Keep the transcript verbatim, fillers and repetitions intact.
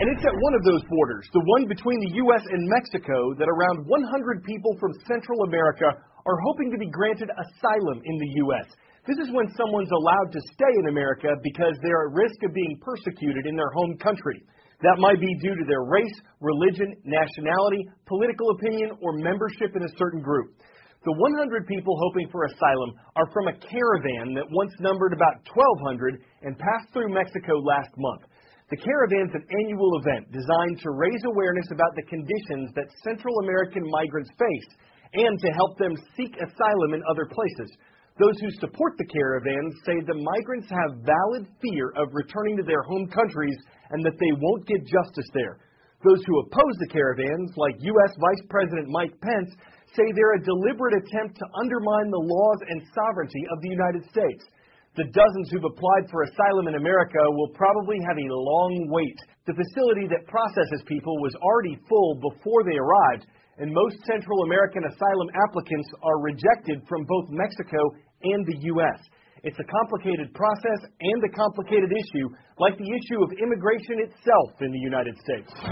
And it's at one of those borders, the one between the U S and Mexico, that around one hundred people from Central America are hoping to be granted asylum in the U S. This is when someone's allowed to stay in America because they're at risk of being persecuted in their home country. That might be due to their race, religion, nationality, political opinion, or membership in a certain group. The one hundred people hoping for asylum are from a caravan that once numbered about twelve hundred and passed through Mexico last month. The caravan's an annual event designed to raise awareness about the conditions that Central American migrants face and to help them seek asylum in other places. Those who support the caravans say the migrants have valid fear of returning to their home countries and that they won't get justice there. Those who oppose the caravans, like U S Vice President Mike Pence, say they're a deliberate attempt to undermine the laws and sovereignty of the United States. The dozens who've applied for asylum in America will probably have a long wait. The facility that processes people was already full before they arrived, and most Central American asylum applicants are rejected from both Mexico and the U S. It's a complicated process and a complicated issue, like the issue of immigration itself in the United States.